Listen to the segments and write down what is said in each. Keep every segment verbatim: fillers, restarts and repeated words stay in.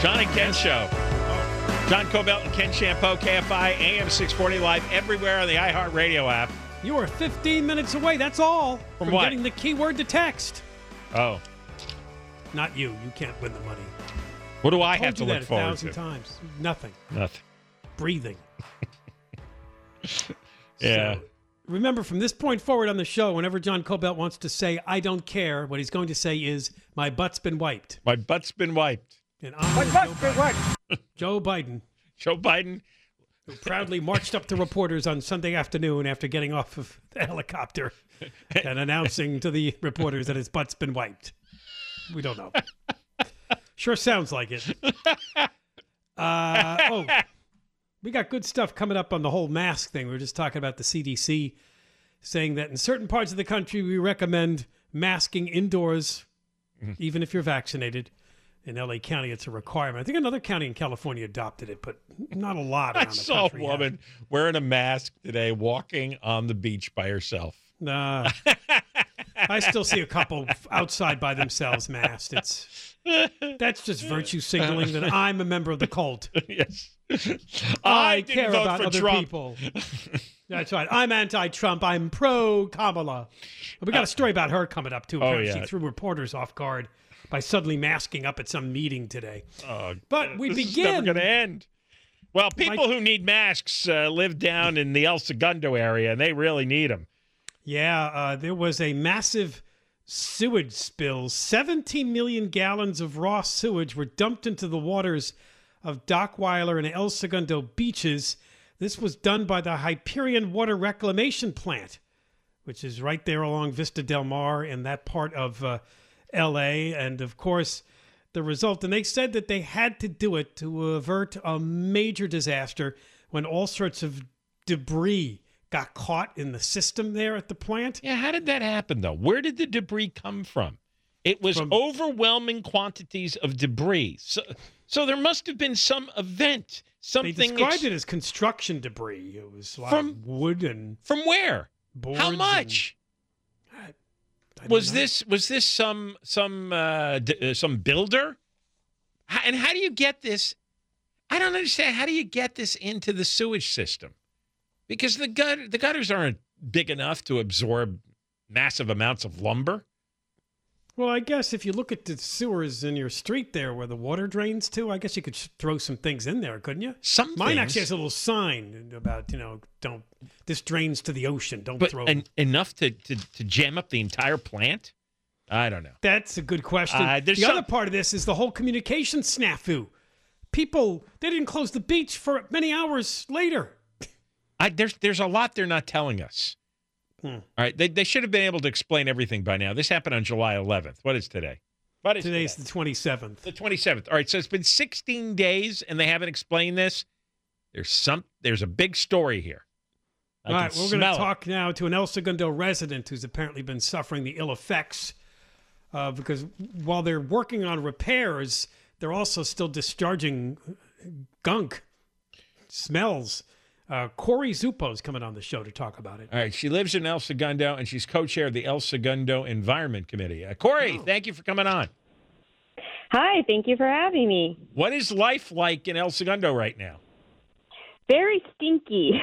John and Ken Show. John Cobelt and Ken Shampoo, K F I, A M six forty, live everywhere on the iHeartRadio app. You are fifteen minutes away, that's all, From from what? getting the keyword to text. Oh. Not you. You can't win the money. What do I I have told to you look that a forward thousand to? times. Nothing. Nothing. Breathing. Yeah. So, remember, from this point forward on the show, whenever John Cobelt wants to say, I don't care, what he's going to say is, my butt's been wiped. My butt's been wiped. And I'm My Joe butt's been Biden. wiped. Joe Biden, Joe Biden. who proudly marched up to reporters on Sunday afternoon after getting off of the helicopter and announcing to the reporters that his butt's been wiped. We don't know. Sure sounds like it. Uh, oh, we got good stuff coming up on the whole mask thing. We were just talking about the C D C saying that in certain parts of the country, we recommend masking indoors, mm-hmm. even if you're vaccinated. In L A County, it's a requirement. I think another county in California adopted it, but not a lot around I the saw a country. woman wearing a mask today walking on the beach by herself. Nah. I still see a couple outside by themselves masked. It's That's just virtue signaling that I'm a member of the cult. Yes. I, I didn't care vote about for other Trump. people. That's right. I'm anti-Trump. I'm pro-Kamala. We got a story about her coming up, too. Oh, Apparently yeah. She threw reporters off guard by suddenly masking up at some meeting today. Oh, But we this begin. is never going to end. Well, people My- who need masks uh, live down in the El Segundo area, and they really need them. Yeah, uh, there was a massive sewage spill. seventeen million gallons of raw sewage were dumped into the waters of Dockweiler and El Segundo beaches. This was done by the Hyperion Water Reclamation Plant, which is right there along Vista Del Mar in that part of uh, L A. And, of course, the result, and they said that they had to do it to avert a major disaster when all sorts of debris got caught in the system there at the plant. Yeah, how did that happen, though? Where did the debris come from? It was From- overwhelming quantities of debris. So, so there must have been some event, They something. described ex- it as construction debris. It was a lot From- of wood and From where? boards. How and- much? I don't Was know. this was this some some uh, d- uh, some builder? How, and how do you get this? I don't understand. How do you get this into the sewage system? Because the gut the gutters aren't big enough to absorb massive amounts of lumber. Well, I guess if you look at the sewers in your street there where the water drains to, I guess you could sh- throw some things in there, couldn't you? Some Mine things, actually has a little sign about, you know, don't, this drains to the ocean. Don't but throw. en- enough to, to to jam up the entire plant. I don't know. That's a good question. Uh, the there's some- other part of this is the whole communication snafu. People, they didn't close the beach for many hours later. I, there's there's a lot they're not telling us. Hmm. All right, they they should have been able to explain everything by now. This happened on July eleventh. What is today? What is Today's today? the twenty-seventh. The twenty-seventh. All right, so it's been sixteen days and they haven't explained this. There's some there's a big story here. I All can right, we're going smell to it. talk now to an El Segundo resident who's apparently been suffering the ill effects uh, because while they're working on repairs, they're also still discharging gunk, smells. Uh, Corey Zupo's coming on the show to talk about it. All right, she lives in El Segundo and she's co-chair of the El Segundo Environment Committee. Uh, Corey, Oh. thank you for coming on. Hi, thank you for having me. What is life like in El Segundo right now? Very stinky,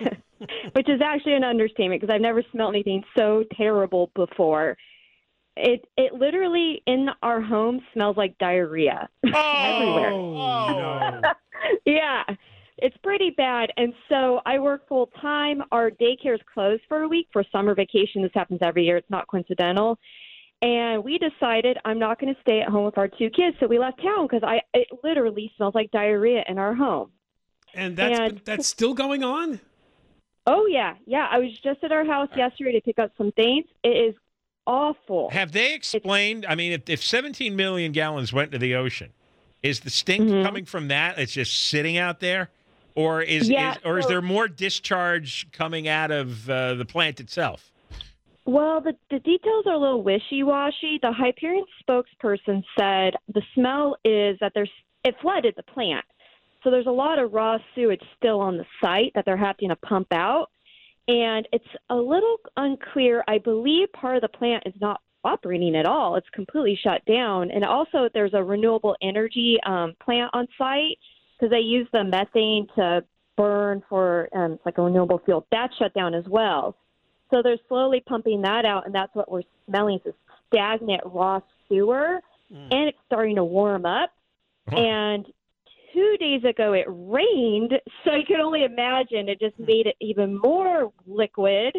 which is actually an understatement because I've never smelled anything so terrible before. It it literally in our home smells like diarrhea everywhere. Oh, no. Yeah, it's pretty bad. And so I work full time. Our daycare is closed for a week for summer vacation. This happens every year. It's not coincidental. And we decided I'm not going to stay at home with our two kids, so we left town because I it literally smells like diarrhea in our home. And that's And- been- that's still going on? Oh yeah, yeah. I was just at our house yesterday to pick up some things. It is awful. Have they explained? I mean, if, if seventeen million gallons went to the ocean, is the stink Mhm. coming from that? It's just sitting out there, or is, Yeah, is or is so- there more discharge coming out of uh, the plant itself? Well, the, the details are a little wishy-washy. The Hyperion spokesperson said the smell is that there's it flooded the plant. So there's a lot of raw sewage still on the site that they're having to pump out. And it's a little unclear. I believe part of the plant is not operating at all. It's completely shut down. And also there's a renewable energy um, plant on site because they use the methane to burn for um, it's like a renewable fuel. That's shut down as well. So they're slowly pumping that out, and that's what we're smelling, is stagnant raw sewer, mm. and it's starting to warm up. Huh. And two days ago it rained, so you can only imagine it just made it even more liquid.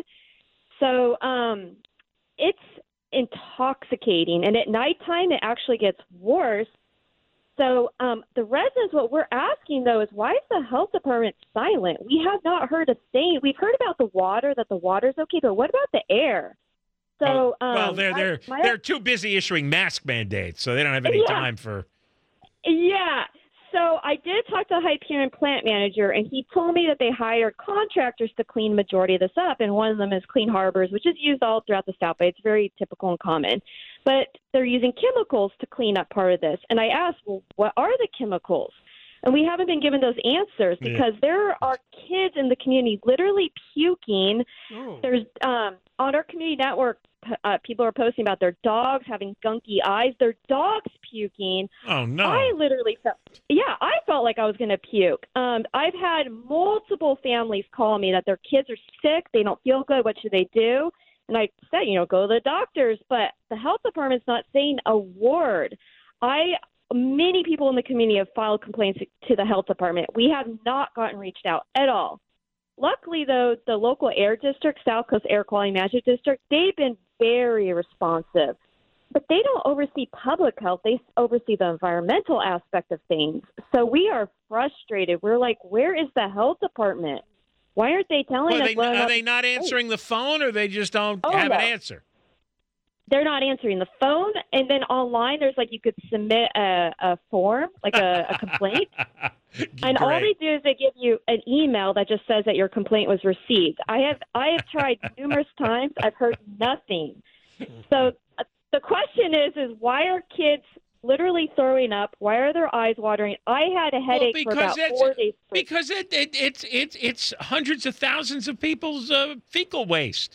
So um, it's intoxicating, and at nighttime it actually gets worse. So um, the residents, what we're asking, though, is why is the health department silent? We have not heard a thing. We've heard about the water, that the water's okay, but what about the air? So, oh, well, um, they're they're my, my, they're too busy issuing mask mandates, so they don't have any yeah. time for. Yeah. So I did talk to the Hyperion plant manager, and he told me that they hired contractors to clean majority of this up, and one of them is Clean Harbors, which is used all throughout the South Bay. It's very typical and common. But they're using chemicals to clean up part of this. And I asked, well, what are the chemicals? And we haven't been given those answers because yeah. there are kids in the community literally puking. Oh. There's um, on our community network, uh, people are posting about their dogs having gunky eyes. Their dogs puking. Oh, no. I literally felt, yeah, I felt like I was going to puke. Um, I've had multiple families call me that their kids are sick. They don't feel good. What should they do? And I said, you know, go to the doctors. But the health department's not saying a word. I Many people in the community have filed complaints to the health department. We have not gotten reached out at all. Luckily, though, the local air district, South Coast Air Quality Management District, they've been very responsive. But they don't oversee public health. They oversee the environmental aspect of things. So we are frustrated. We're like, where is the health department? Why aren't they telling well, us? They, are they not answering the phone, or they just don't oh, have no. an answer? They're not answering the phone, and then online there's like you could submit a, a form, like a, a complaint, and all they do is they give you an email that just says that your complaint was received. I have I have tried numerous times. I've heard nothing. So uh, the question is, is why are kids literally throwing up? Why are their eyes watering? I had a headache well, for about four days. Because it, it, it's it's it's hundreds of thousands of people's uh, fecal waste.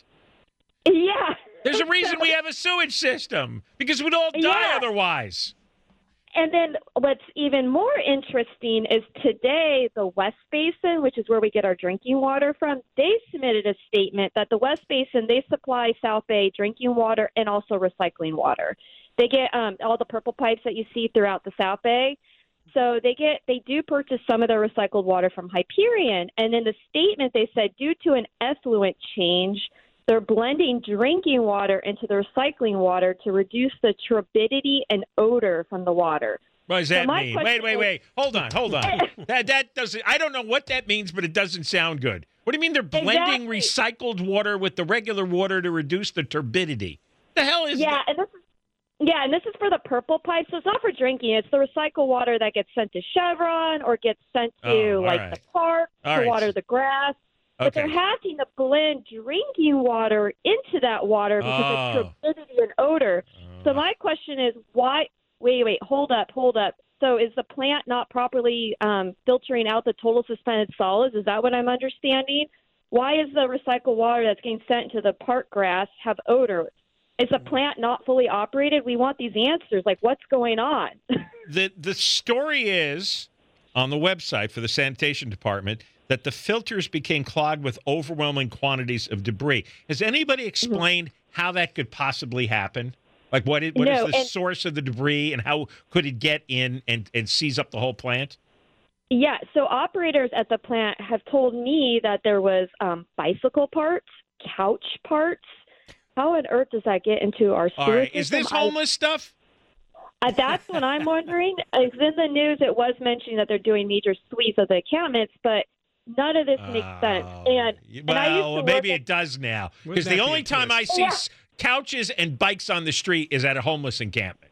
Yeah. There's a reason we have a sewage system, because we'd all die yeah. otherwise. And then what's even more interesting is today the West Basin, which is where we get our drinking water from, they submitted a statement that the West Basin, they supply South Bay drinking water and also recycling water. They get um, all the purple pipes that you see throughout the South Bay. So they get they do purchase some of their recycled water from Hyperion. And in the statement, they said due to an effluent change, they're blending drinking water into the recycling water to reduce the turbidity and odor from the water. What does that so mean? Wait, wait, wait. Hold on, hold on. that that doesn't. I don't know what that means, but it doesn't sound good. What do you mean they're blending exactly. recycled water with the regular water to reduce the turbidity? The hell is yeah, that? and this is yeah, and this is for the purple pipe, so it's not for drinking. It's the recycled water that gets sent to Chevron or gets sent to oh, like right. the park all to right. water the grass. But Okay. they're having to blend drinking water into that water because Oh. of turbidity and odor. So my question is, why? Wait, wait, hold up, hold up. So is the plant not properly um, filtering out the total suspended solids? Is that what I'm understanding? Why is the recycled water that's getting sent to the park grass have odor? Is the plant not fully operated? We want these answers. Like, what's going on? the The story is on the website for the sanitation department that the filters became clogged with overwhelming quantities of debris. Has anybody explained mm-hmm. how that could possibly happen? Like, what, it, what no, is the and, source of the debris, and how could it get in and, and seize up the whole plant? Yeah, so operators at the plant have told me that there was um, bicycle parts, couch parts. How on earth does that get into our sewer All right. system? Is this homeless I, stuff? Uh, that's what I'm wondering. In the news, it was mentioning that they're doing major sweeps of the encampments, but none of this makes oh, sense. And, well, and I used to maybe work it does now. Wouldn't Because the that only be time I see Yeah. s- couches and bikes on the street is at a homeless encampment.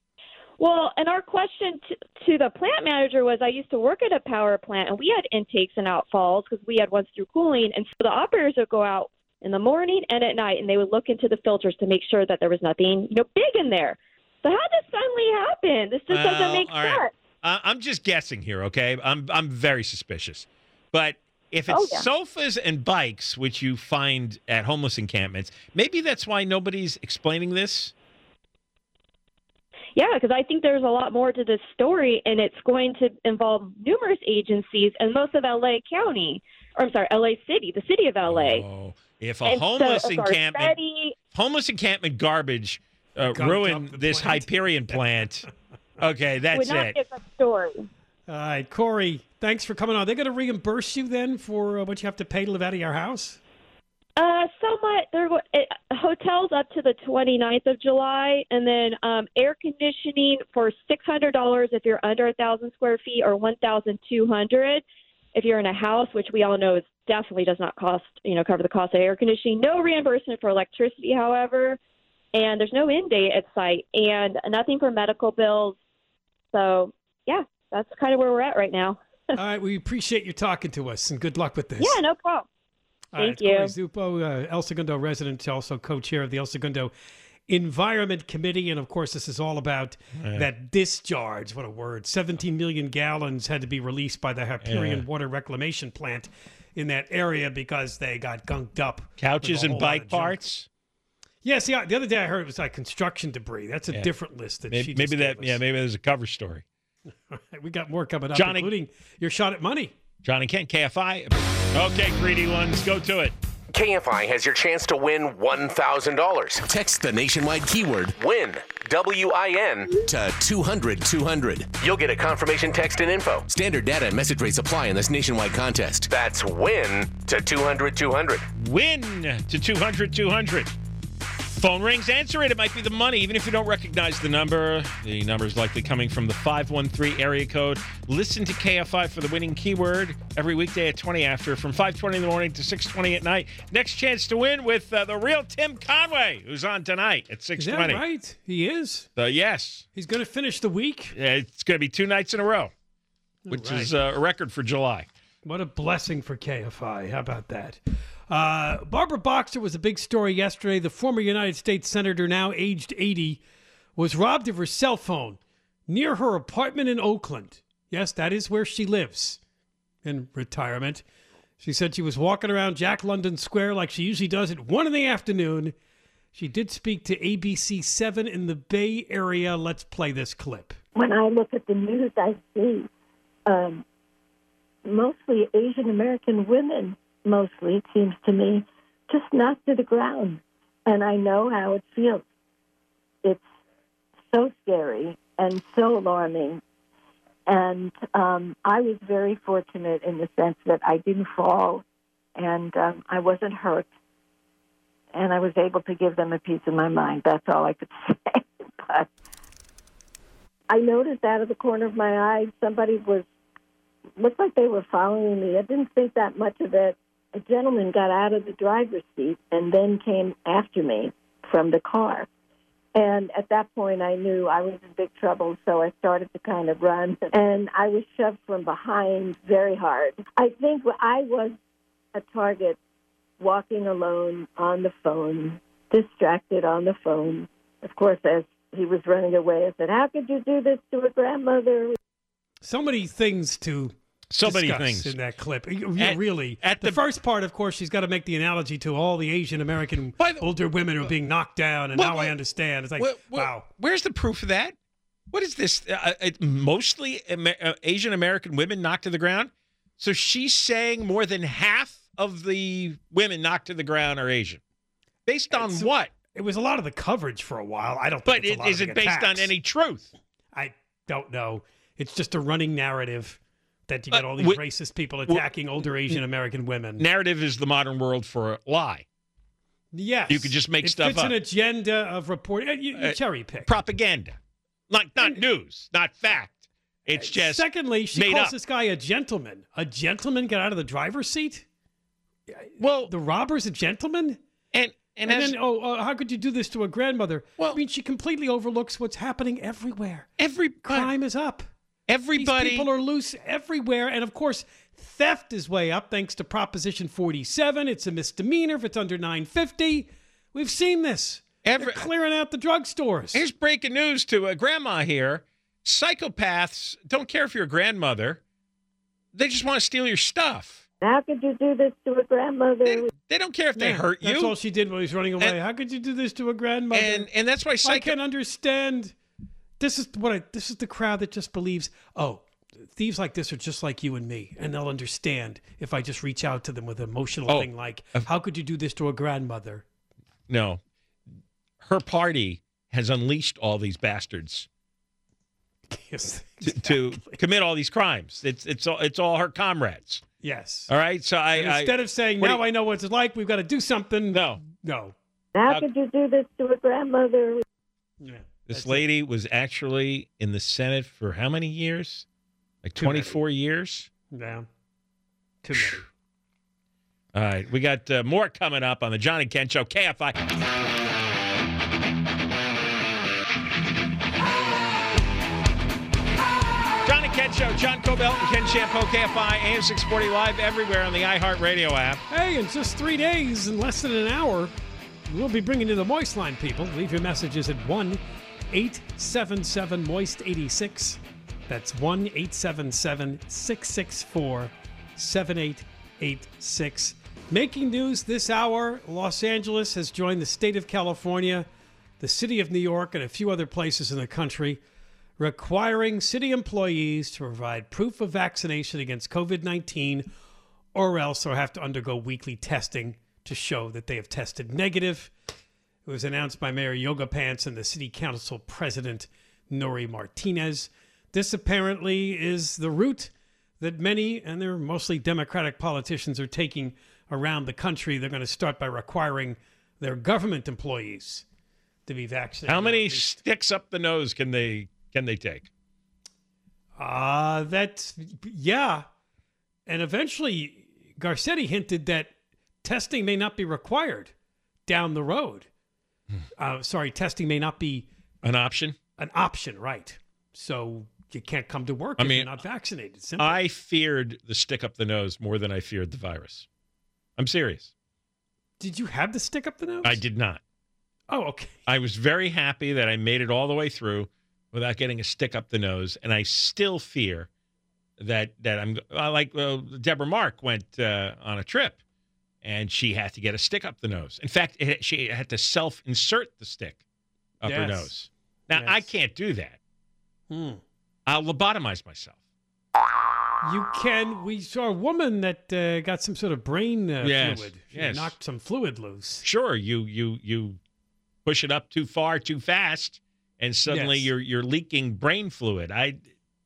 Well, and our question to, to the plant manager was, I used to work at a power plant, and we had intakes and outfalls because we had ones through cooling. And so the operators would go out in the morning and at night, and they would look into the filters to make sure that there was nothing, you know, big in there. So how did this suddenly happen? This just Well, doesn't make all sense. right. Uh, I'm just guessing here, okay? I'm I'm very suspicious. But if it's Oh, yeah. sofas and bikes, which you find at homeless encampments, maybe that's why nobody's explaining this. Yeah, because I think there's a lot more to this story, and it's going to involve numerous agencies and most of L A County, or I'm sorry, L A City, the city of L A. Oh, if a And homeless so, encampment, Garcetti, homeless encampment garbage uh, Gunked ruined up the this plant. Hyperion plant, okay, would that's not it. be a good story. All right, Corey, thanks for coming on. They're going to reimburse you then for uh, what you have to pay to live out of your house? Uh, somewhat. There were uh, hotels up to the twenty-ninth of July, and then um, air conditioning for six hundred dollars if you're under a thousand square feet, or one thousand two hundred if you're in a house, which we all know is definitely does not cost, you know, cover the cost of air conditioning. No reimbursement for electricity, however, and there's no end date at site, and nothing for medical bills. So, yeah, that's kind of where we're at right now. All right, we appreciate you talking to us, and good luck with this. Yeah, no problem. All right, Thank you. Corey Zupo, uh, El Segundo resident, also co-chair of the El Segundo Environment Committee. And, of course, this is all about Yeah. that discharge. What a word. seventeen million gallons had to be released by the Hyperion Yeah. Water Reclamation Plant in that area because they got gunked up. Couches with a and whole lot bike of junk. parts. Yeah, see, I- the other day I heard it was like construction debris. That's a Yeah. different list that Maybe, she just maybe that, gave yeah, us. maybe there's a cover story. We got more coming up, Johnny- including your shot at money. Johnny Kent, K F I. Okay, greedy ones, go to it. K F I has your chance to win one thousand dollars. Text the nationwide keyword WIN, W I N, to two hundred two hundred. You'll get a confirmation text and info. Standard data and message rates apply in this nationwide contest. That's WIN to two hundred two hundred. Win to two hundred two hundred. Phone rings, answer it. It might be the money, even if you don't recognize the number. The number is likely coming from the five one three area code. Listen to K F I for the winning keyword every weekday at twenty after, from five twenty in the morning to six twenty at night. Next chance to win with uh, the real Tim Conway, who's on tonight at Is six that twenty. right? He is. Uh, yes. He's going to finish the week. Yeah, it's going to be two nights in a row, which right. is uh, a record for July. What a blessing for K F I. How about that? Uh, Barbara Boxer was a big story yesterday. The former United States Senator, now aged eighty, was robbed of her cell phone near her apartment in Oakland. Yes, that is where she lives in retirement. She said she was walking around Jack London Square like she usually does at one in the afternoon. She did speak to A B C seven in the Bay Area. Let's play this clip. When I look at the news, I see um, mostly Asian American women, mostly, it seems to me, just knocked to the ground. And I know how it feels. It's so scary and so alarming. And um, I was very fortunate in the sense that I didn't fall and um, I wasn't hurt. And I was able to give them a piece of my mind. That's all I could say. But I noticed out of the corner of my eye, somebody was, looked like they were following me. I didn't think that much of it. A gentleman got out of the driver's seat and then came after me from the car. And at that point, I knew I was in big trouble, so I started to kind of run. And I was shoved from behind very hard. I think I was a target walking alone on the phone, distracted on the phone. Of course, as he was running away, I said, "How could you do this to a grandmother?" So many things to So many discuss things. in that clip. Yeah, At- really. at the, the- first part, of course, she's got to make the analogy to all the Asian American By the- older women who are being knocked down, and Well, now I well, understand. It's like, Well, well, wow. Where's the proof of that? What is this? Uh, uh, mostly Amer- uh, Asian American women knocked to the ground? So she's saying more than half of the women knocked to the ground are Asian. Based on It's- what? It was a lot of the coverage for a while. I don't think But it's a it, lot is of it the based on attacks. any truth? I don't know. It's just a running narrative that you Uh, got all these wi- racist people attacking older Asian American women. Narrative is the modern world for a lie. Yes. You could just make it stuff fits up. an agenda of report. uh, You, you Uh, cherry pick. Propaganda. Not, not news, not fact. It's just Secondly, she made calls up. this guy a gentleman. A gentleman got out of the driver's seat? well, The robber's a gentleman? and and, And, as then, oh, uh, how could you do this to a grandmother? Well- I mean, she completely overlooks what's happening everywhere. every Crime is up. These everybody people are loose everywhere. And of course, theft is way up thanks to Proposition forty-seven. It's a misdemeanor if it's under nine fifty. We've seen this. Every- They're clearing out the drugstores. Here's breaking news to a grandma here. Psychopaths don't care if you're a grandmother. They just want to steal your stuff. How could you do this to a grandmother? They, they don't care if they Yeah, hurt That's you. all she did when he was running away. And- how could you do this to a grandmother? and and that's why I psycho- can understand This is what I. This is the crowd that just believes. Oh, thieves like this are just like you and me, and they'll understand if I just reach out to them with an emotional Oh, thing like, "How could you do this to a grandmother?" No, her party has unleashed all these bastards Yes, to, exactly. to commit all these crimes. It's it's all it's all her comrades. Yes. All right, so I, And I instead of saying, what do "Now you- I know what it's like. We've got to do something." no. No. How Uh, could you do this to a grandmother? Yeah. This That's lady was actually in the Senate for how many years? Like Too many. twenty-four years. it. Yeah. Too many. All right, we got uh, more coming up on the John and Ken Show, K F I. John and Ken Show, John Cobell and Ken Shampoo, K F I, A M six forty live everywhere on the iHeartRadio app. Hey, in just three days, in less than an hour, we'll be bringing you the Moist Line, people. Leave your messages at one eight seven seven moist eighty-six. That's one eight seven seven six six four seven eight eight six. Making news this hour, Los Angeles has joined the state of California, the city of New York, and a few other places in the country, requiring city employees to provide proof of vaccination against COVID nineteen, or else they'll have to undergo weekly testing to show that they have tested negative. It was announced by Mayor Yoga Pants and the city council president, Nori Martinez. This apparently is the route that many, and they're mostly Democratic politicians, are taking around the country. They're going to start by requiring their government employees to be vaccinated. How Or many at least- sticks up the nose can they can they take? Uh, that, yeah. And eventually, Garcetti hinted that testing may not be required down the road. uh, sorry, testing may not be An option? an option, right? So you can't come to work I if mean, you're not vaccinated. Simple. I feared the stick up the nose more than I feared the virus. I'm serious. Did you have the stick up the nose? I did not. Oh, okay. I was very happy that I made it all the way through without getting a stick up the nose, and I still fear that that I'm uh, like uh, Deborah Mark went uh, on a trip, and she had to get a stick up the nose. In fact, it, she had to self-insert the stick up her Yes. nose. Now Yes. I can't do that. Hmm. I'll lobotomize myself. You can. We saw a woman that uh, got some sort of brain uh, Yes, fluid. She yes. knocked some fluid loose. Sure, you you you push it up too far, too fast, and suddenly Yes. you're you're leaking brain fluid. I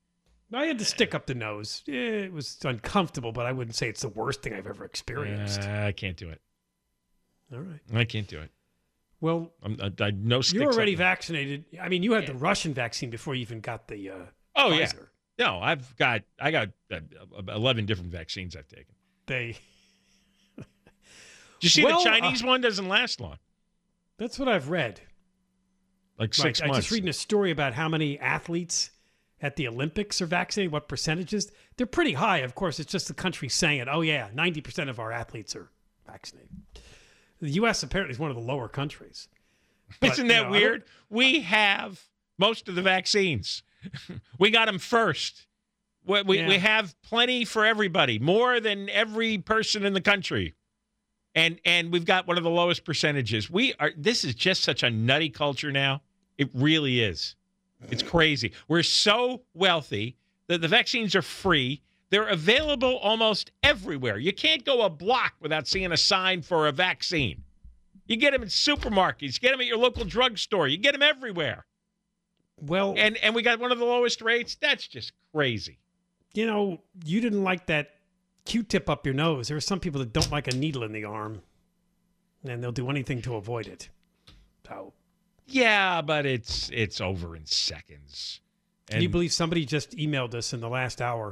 I had to stick up the nose. Eh, It was uncomfortable, but I wouldn't say it's the worst thing I've ever experienced. uh, I can't do it. All right. I can't do it. Well, I'm, I, I no sticks. you're already up. vaccinated. I mean, you had the Russian vaccine before you even got the uh, Oh yeah. Pfizer. No, I've got I got uh, eleven different vaccines I've taken. They. Did you see Well, the Chinese uh, one doesn't last long, That's what I've read. like six right. I months. just reading a story about how many athletes at the Olympics are vaccinated, what percentages. They're pretty high. Of course, it's just the country saying it. Oh, yeah, ninety percent of our athletes are vaccinated. The U S apparently is one of the lower countries. But, Isn't you that know, I weird? don't- We have most of the vaccines. We got them first. We, we, Yeah. we have plenty for everybody, more than every person in the country. And and we've got one of the lowest percentages. We are. This is just such a nutty culture now. It really is. It's crazy. We're so wealthy that the vaccines are free. They're available almost everywhere. You can't go a block without seeing a sign for a vaccine. You get them in supermarkets. You get them at your local drugstore. You get them everywhere. Well, And and we got one of the lowest rates. That's just crazy. you know, you didn't like that Q-tip up your nose. There are some people that don't like a needle in the arm, and they'll do anything to avoid it. So, Yeah, but it's it's over in seconds. can And you believe somebody just emailed us in the last hour?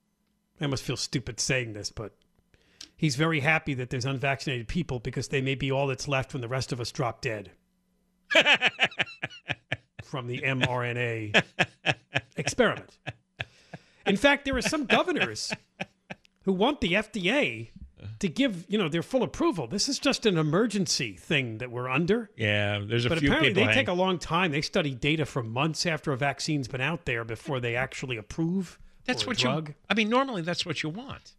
I must feel stupid saying this, but he's very happy that there's unvaccinated people because they may be all that's left when the rest of us drop dead from the mRNA experiment. In fact, there are some governors who want the F D A to give, you know, their full approval. This is just an emergency thing that we're under. yeah, there's a But few apparently people. they hang- take a long time. They study data for months after a vaccine's been out there before they actually approve That's for a what drug. you. I mean, normally that's what you want.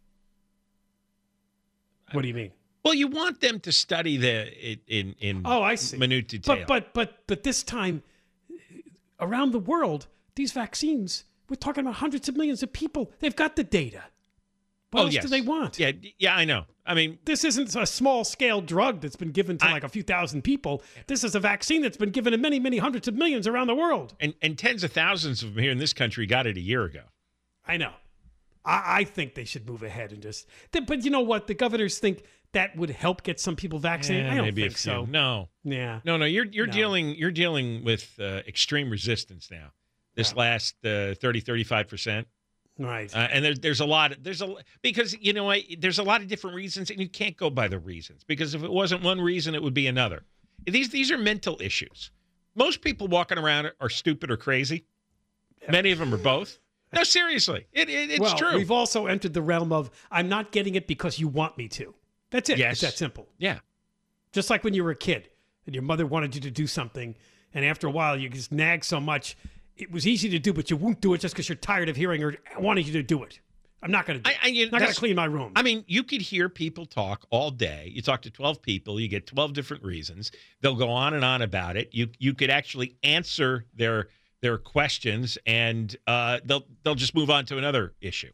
What do you mean? Well, you want them to study the it, in in Oh, I see. minute detail. But but but but this time, around the world, these vaccines, we're talking about hundreds of millions of people. They've got the data. What oh, else yes. do they want? Yeah, yeah, I know. I mean, this isn't a small-scale drug that's been given to I, like a few thousand people. This is a vaccine that's been given to many, many hundreds of millions around the world. And, and tens of thousands of them here in this country got it a year ago. I know. I, I think they should move ahead and just... But you know what? The governors think that would help get some people vaccinated. Yeah, I don't maybe think a few. so. No. Yeah. No, no. You're you're No. dealing you're dealing with uh, extreme resistance now. This Yeah. last uh, thirty, thirty-five percent. Right. Uh, and there, there's a lot. There's a because you know what, there's a lot of different reasons, and you can't go by the reasons because if it wasn't one reason, it would be another. These these are mental issues. Most people walking around are stupid or crazy. Many of them are both. No, seriously, it, it it's well, true. We've also entered the realm of I'm not getting it because you want me to. That's it. Yes. It's that simple. Yeah. Just like when you were a kid and your mother wanted you to do something, and after a while you just nag so much. It was easy to do, but you won't do it just because you're tired of hearing her wanting you to do it. I'm not going to do it. I, I, you, I'm not going to clean my room. I mean, you could hear people talk all day. You talk to twelve people, you get twelve different reasons. They'll go on and on about it. You you could actually answer their their questions, and uh, they'll they'll just move on to another issue.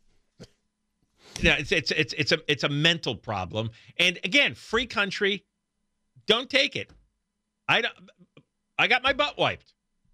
Yeah, it's it's it's it's a it's a mental problem. And again, free country, don't take it. I don't. I got my butt wiped.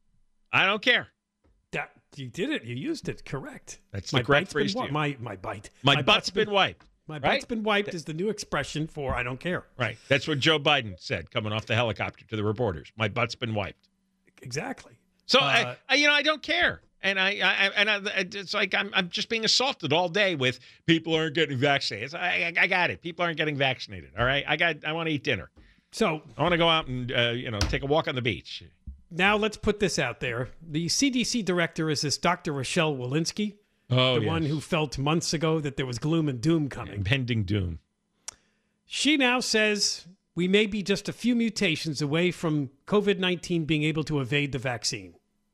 I don't care. That, you did it. You used it. Correct. That's my the correct bite's been phrase to wi- use. My my bite. My, butt's been wiped. My right? butt's been wiped is the new expression for I don't care. Right. That's what Joe Biden said coming off the helicopter to the reporters. My butt's been wiped. Exactly. So Uh, I, I, you know, I don't care, and I, I and I, it's like I'm, I'm just being assaulted all day with people aren't getting vaccinated. I, I, I got it. People aren't getting vaccinated. All right. I got. I want to eat dinner. So I want to go out and uh, you know take a walk on the beach. now let's put this out there. The C D C director is this Doctor Rochelle Walensky, Oh, the one who felt months ago that there was gloom and doom coming. impending doom. She now says we may be just a few mutations away from COVID nineteen being able to evade the vaccine.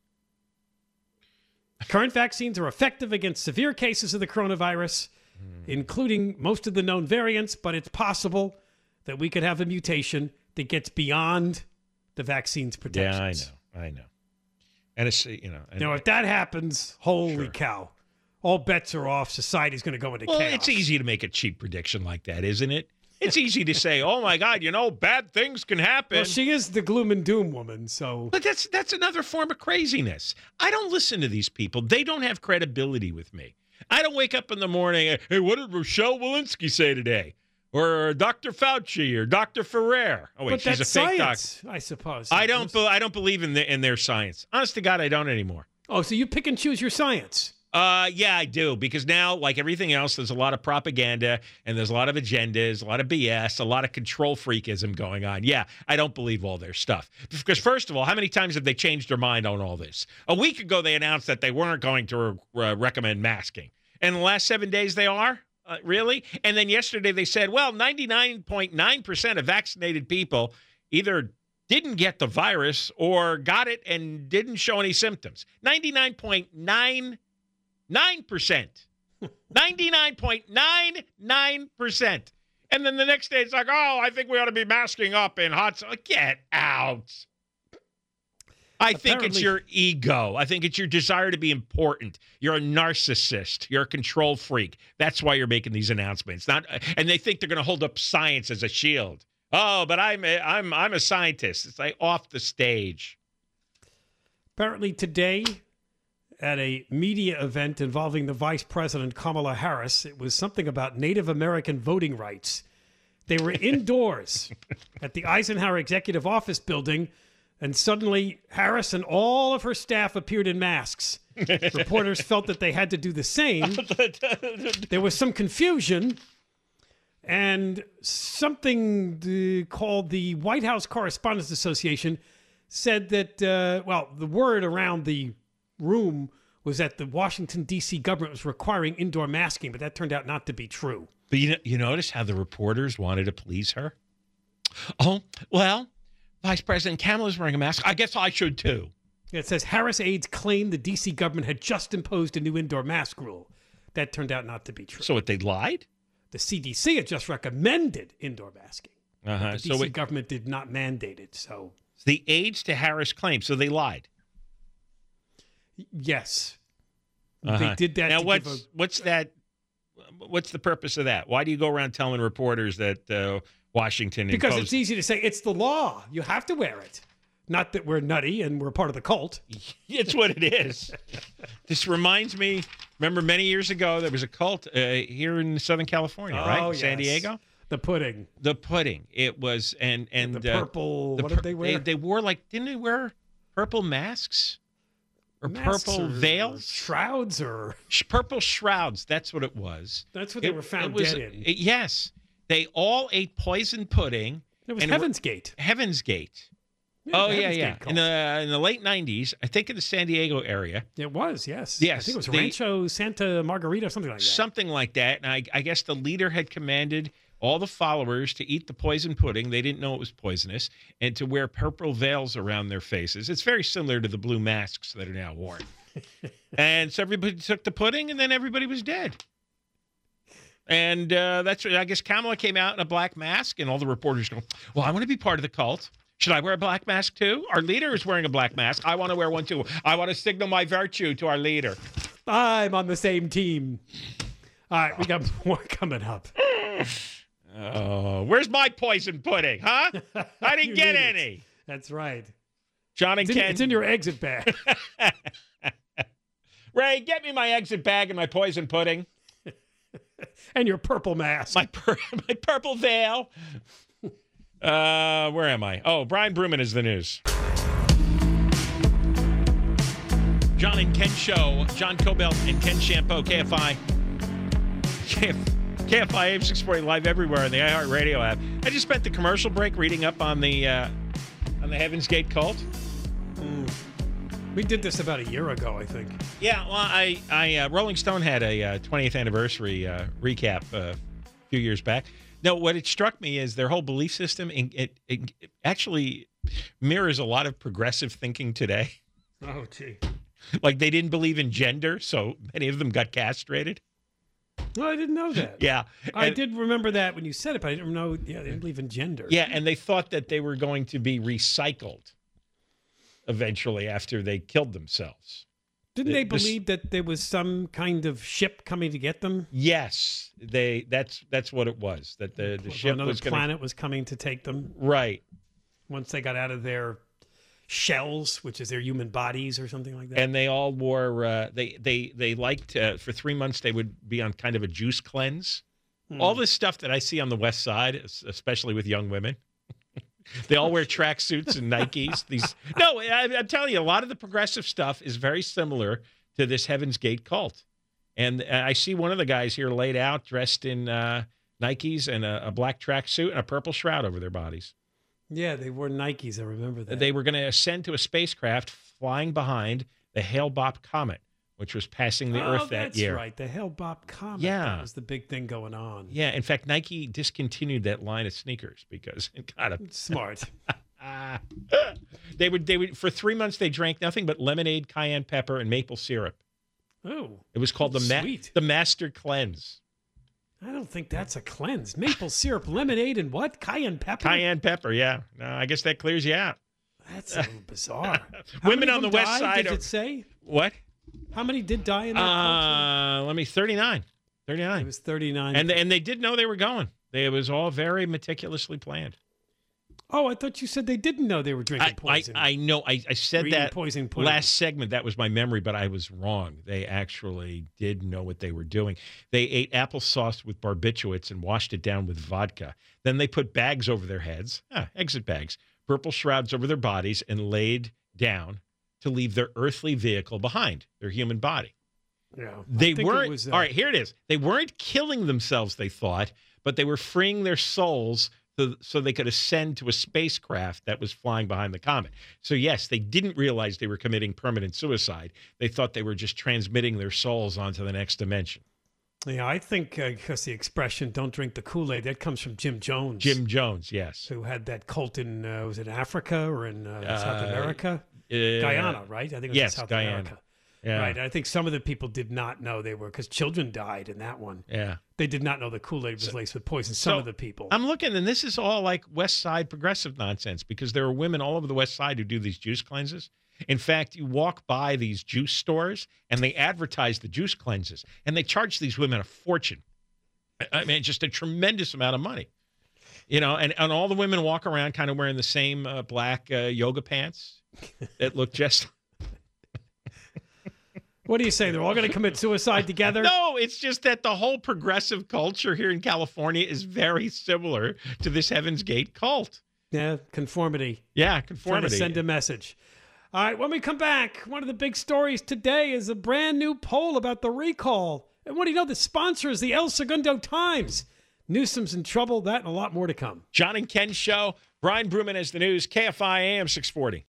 Current vaccines are effective against severe cases of the coronavirus, mm. including most of the known variants, but it's possible that we could have a mutation that gets beyond the vaccine's protections. Yeah, I know. I know. And it's, you know. And, Now, if that happens, holy Sure. cow. All bets are off. Society's going to go into well, chaos. it's easy to make a cheap prediction like that, isn't it? It's easy to say, oh, my God, you know, bad things can happen. Well, she is the gloom and doom woman, so... But that's that's another form of craziness. I don't listen to these people. They don't have credibility with me. I don't wake up in the morning, hey, what did Rochelle Walensky say today? Or Doctor Fauci or Doctor Ferrer. Oh, wait, but she's that's a fake doctor. science, I suppose. I don't, be, I don't believe in, the, in their science. Honest to God, I don't anymore. Oh, so you pick and choose your science. Uh, yeah, I do. Because now, like everything else, there's a lot of propaganda and there's a lot of agendas, a lot of B S, a lot of control freakism going on. Yeah, I don't believe all their stuff. Because first of all, how many times have they changed their mind on all this? A week ago, they announced that they weren't going to uh, recommend masking. And the last seven days, they are? Uh, really? And then yesterday, they said, well, ninety-nine point nine percent of vaccinated people either didn't get the virus or got it and didn't show any symptoms. ninety-nine point nine Nine percent, ninety-nine point nine nine percent, and then the next day it's like, oh, I think we ought to be masking up in hot. Get out! I think it's Apparently- your ego. I think it's your desire to be important. You're a narcissist. You're a control freak. That's why you're making these announcements. Not, and they think they're going to hold up science as a shield. Oh, but I'm a, I'm I'm a scientist. It's like off the stage. Apparently today, at a media event involving the Vice President Kamala Harris, it was something about Native American voting rights. They were indoors at the Eisenhower Executive Office building, and suddenly Harris and all of her staff appeared in masks. Reporters felt that they had to do the same. There was some confusion, and something uh, called the White House Correspondents Association said that, uh, well, the word around the room was that the Washington, D C government was requiring indoor masking, but that turned out not to be true. But you know, you notice how the reporters wanted to please her? Oh, well, Vice President Kamala's wearing a mask. I guess I should too. It says Harris aides claimed the D C government had just imposed a new indoor mask rule. That turned out not to be true. So what, they lied? The C D C had just recommended indoor masking. Uh-huh. The D C So it, government did not mandate it, so... the aides to Harris claimed, so they lied. Yes. Uh-huh. They did that. Now, to what's give a, what's that? What's the purpose of that? Why do you go around telling reporters that uh, Washington because imposed- it's easy to say it's the law. You have to wear it. Not that we're nutty and we're part of the cult. It's what it is. This reminds me. Remember, many years ago there was a cult uh, here in Southern California, Oh, right? yes. San Diego. The pudding. The pudding. It was and and The uh, purple. the what pur- did they wear? They, they wore like didn't they wear purple masks or Masks purple or- veils? or shrouds, or Sh- purple shrouds. That's what it was. that's what they It- were found it was- dead in. it- yes, they all ate poison pudding. It was and Heaven's Gate. Heaven's Gate. Yeah, Oh the yeah, Heaven's yeah. Gate cult. In the in the late nineties, I think in the San Diego area, It was, yes. Yes, I think it was the- Rancho Santa Margarita, something like that. something like that. And I, I guess the leader had commanded all the followers to eat the poison pudding. They didn't know it was poisonous, and to wear purple veils around their faces. It's very similar to the blue masks that are now worn. And so everybody took the pudding, and then everybody was dead. And uh, that's what I guess Kamala came out in a black mask, and all the reporters go, "Well, I want to be part of the cult. Should I wear a black mask too? Our leader is wearing a black mask. I want to wear one too. I want to signal my virtue to our leader." I'm on the same team. All right, we got more coming up. Oh, where's my poison pudding, huh? I didn't You get need it. any. That's right. John and It's in, Ken. it's in your exit bag. Ray, get me my exit bag and my poison pudding. And your purple mask. My pur- my purple veil. Uh, where am I? Oh, Brian Bruman is the news. John and Ken Show. John Cobelt and Ken Shampoo. K F I. K F, K F I A M six forty live everywhere on the iHeartRadio app. I just spent the commercial break reading up on the uh, on the Heaven's Gate cult. We did this about a year ago, I think. Yeah, well, I, I uh, Rolling Stone had a uh, twentieth anniversary uh, recap uh, a few years back. No, what it struck me is their whole belief system. It, it, it actually mirrors a lot of progressive thinking today. Oh, gee. Like they didn't believe in gender, so many of them got castrated. No, I didn't know that. Yeah, I and- did remember that when you said it, but I didn't know. Yeah, they didn't believe in gender. Yeah, and they thought that they were going to be recycled eventually after they killed themselves. Didn't they This- believe that there was some kind of ship coming to get them? Yes, they. That's that's what it was. That the the Well, ship another was going planet was coming to take them right. once they got out of their shells, which is their human bodies or something like that. And they all wore. Uh, they they they liked uh, for three months. They would be on kind of a juice cleanse. Hmm. All this stuff that I see on the West Side, es- especially with young women, they all wear tracksuits and Nikes. These no, I, I'm telling you, a lot of the progressive stuff is very similar to this Heaven's Gate cult. And uh, I see one of the guys here laid out, dressed in uh, Nikes and a, a black tracksuit and a purple shroud over their bodies. Yeah, they wore Nikes. I remember that. They were going to ascend to a spacecraft flying behind the Hale-Bopp comet, which was passing the oh, Earth that that's year. right. The Hale-Bopp comet. Yeah. That was the big thing going on. Yeah, in fact, Nike discontinued that line of sneakers because it got a. Smart. Ah. they would they would for three months they drank nothing but lemonade, cayenne pepper, and maple syrup. Oh, It was called the ma- Sweet. the Master Cleanse. I don't think that's a cleanse. Maple syrup, lemonade, and what? Cayenne pepper? Cayenne pepper, yeah. No, I guess that clears you out. That's a little bizarre. How Women many of on the them West died, Side Did are- it say? What? How many did die in that culture? Uh, let me thirty-nine. It thirty-nine. was thirty-nine. And and they did know they were going. They, it was all very meticulously planned. oh, I thought you said they didn't know they were drinking I, I, poison. I know. I, I Or said eating that poison pudding. last segment. That was my memory, but I was wrong. They actually did know what they were doing. They ate applesauce with barbiturates and washed it down with vodka. Then they put bags over their heads, ah, exit bags, purple shrouds over their bodies, and laid down to leave their earthly vehicle behind, their human body. Yeah, I They think it weren't. was, uh, all right, here it is. They weren't killing themselves, they thought, but they were freeing their souls so, so they could ascend to a spacecraft that was flying behind the comet. So, yes, they didn't realize they were committing permanent suicide. They thought they were just transmitting their souls onto the next dimension. Yeah, I think because the expression "don't drink the Kool-Aid" that comes from Jim Jones, Jim Jones, yes. who had that cult in uh, was it Africa or in uh, South Uh, America, Uh, Guyana, right? I think it was yes, in South Guyana. America. Yeah. Right. I think some of the people did not know they were because children died in that one. Yeah. They did not know the Kool-Aid was laced with poison. Some so of the people. I'm looking, and this is all like West Side progressive nonsense because there are women all over the West Side who do these juice cleanses. In fact, you walk by these juice stores and they advertise the juice cleanses, and they charge these women a fortune. I mean, just a tremendous amount of money. You know, and, and all the women walk around kind of wearing the same uh, black uh, yoga pants that look just... What do you say? They're all going to commit suicide together? No, it's just that the whole progressive culture here in California is very similar to this Heaven's Gate cult. Yeah, conformity. Yeah, Trying conformity. to send a message. All right, when we come back, one of the big stories today is a brand new poll about the recall. And what do you know? The sponsor is the El Segundo Times. Newsom's in trouble. That and a lot more to come. John and Ken Show. Brian Bruman has the news. K F I A M six forty.